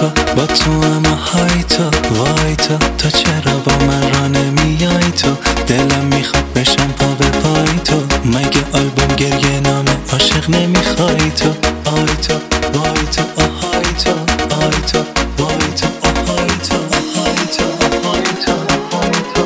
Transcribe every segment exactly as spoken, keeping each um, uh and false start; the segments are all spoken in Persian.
تو با تو اما های تو وای تو تو چرا با من را نمیای تو دلم میخواد بشم پا به پای تو مگه آلبوم گریه نامه عاشق نمیخوای تو آی تو وای تو آهای تو آی تو وای تو آهای تو آهای تو آهای تو آهای تو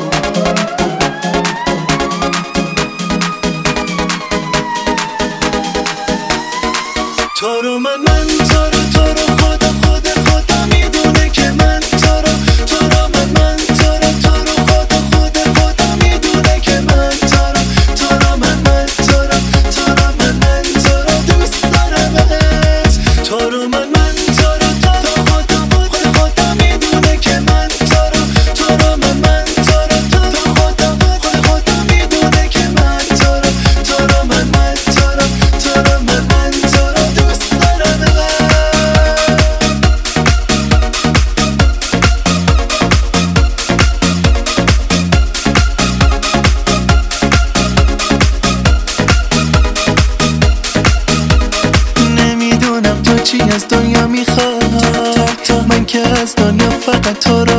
تو رو من من تو رو تو رو خدا خدا خدا میدونه که من تو رو تو رو من من تو رو تو رو خدا خدا خدا میدونه که من تو رو تو رو من من تو رو تو رو من من تو رو دوست دارمت تو رو من من تو رو تو رو خدا خدا خدا میدونه که من تو رو تو رو من من تو رو تو رو خدا خدا خدا میدونه که من تو رو تو رو من من تو رو تو رو من من تو رو دوست دارمت نمیدونم تو چی از دنیا میخواد من که از دنیا فقط تو رو